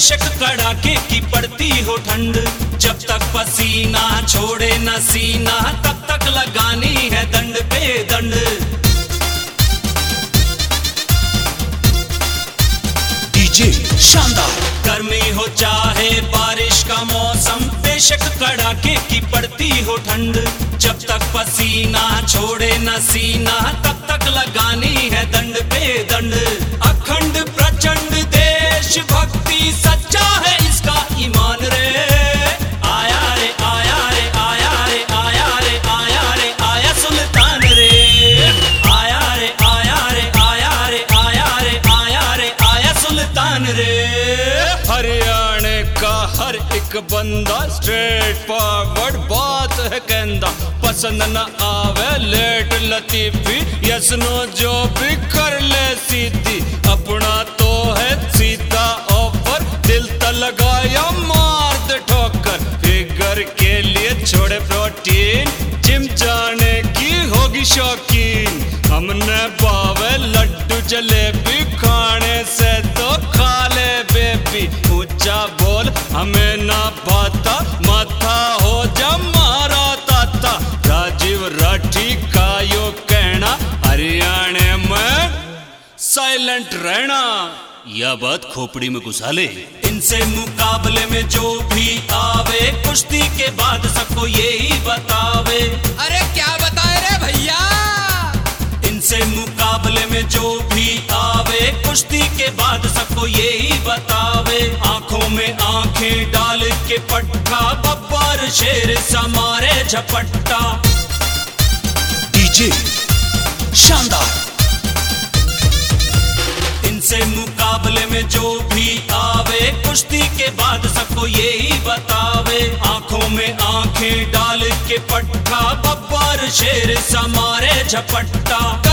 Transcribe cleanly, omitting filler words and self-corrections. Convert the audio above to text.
बेशक कड़ाके की पड़ती हो ठंड, जब तक पसीना छोड़े न सीना तब तक लगानी है दंड पे दंड। डीजे शानदार। गर्मी हो चाहे बारिश का मौसम, बेशक कड़ाके की पड़ती हो ठंड, जब तक पसीना छोड़े न सीना तब तक लगानी है दंड पे दंड। अखंड प्रचंड देश भक्ति सच्चा है इसका ईमान रे। आया रे आया रे आया रे आया रे आया रे आया सुल्तान रे। आया रे आया रे आया रे आया रे आया रे आया सुल्तान रे। हरियाणे का हर एक बंदा स्ट्रेट फॉरवर्ड बात है कहंदा, पसंद न आवे लेट लतीफी, यस नो जो भी कर ले सीधी, अपना तो है सीधा ऑफर, दिल त लगाया मार दे ठोकर, फिगर के लिए छोड़े प्रोटीन, जिम जाने की होगी शौकीन, हमने बावे लड्डू जलेबी, खाने से तो खा ले बेबी, ऊंचा बोल हमें ना भाता, माथा हो जा मारा ताता, राजीव राठी का यो कहना, हरियाणे में साइलेंट रहना, यह बात खोपड़ी में घुसा ले। इनसे मुकाबले में जो भी आवे, कुश्ती के बाद सबको यही बतावे। अरे क्या बताए रे भैया। इनसे मुकाबले में जो भी आवे, कुश्ती के बाद सबको यही बतावे। आंखों में आंखें डाल के पट्टा, बब्बर शेर समारे झपट्टा। डीजे शानदार। इनसे मुकाबले में जो भी आवे, कुश्ती के बाद सबको यही बतावे। आंखों में आंखें डाल के पट्टा, बब्बर शेर समारे झपट्टा।